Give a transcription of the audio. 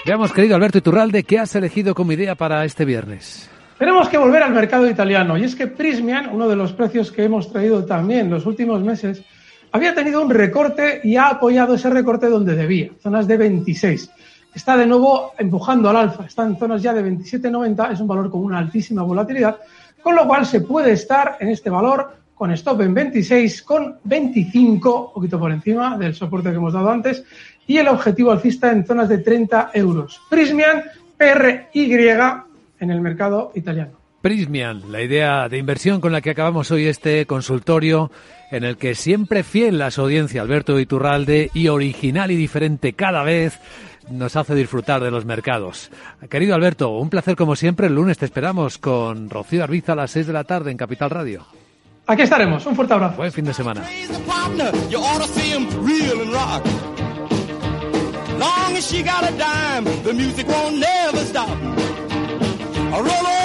Veamos, querido Alberto Iturralde, ¿qué has elegido como idea para este viernes? Tenemos que volver al mercado italiano, y es que Prysmian, uno de los precios que hemos traído también los últimos meses, había tenido un recorte y ha apoyado ese recorte donde debía, zonas de 26. Está de nuevo empujando al alza, está en zonas ya de 27,90, es un valor con una altísima volatilidad, con lo cual se puede estar en este valor con stop en 26, con 25, un poquito por encima del soporte que hemos dado antes, y el objetivo alcista en zonas de 30 euros. Prysmian, PRY, en el mercado italiano. Prysmian, la idea de inversión con la que acabamos hoy este consultorio, en el que siempre fiel a su audiencia, Alberto Iturralde, y original y diferente cada vez, nos hace disfrutar de los mercados. Querido Alberto, un placer como siempre. El lunes te esperamos con Rocío Arbiza a las 6 de la tarde en Capital Radio. Aquí estaremos. Un fuerte abrazo. Buen fin de semana. Long as she got a dime, the music won't never stop.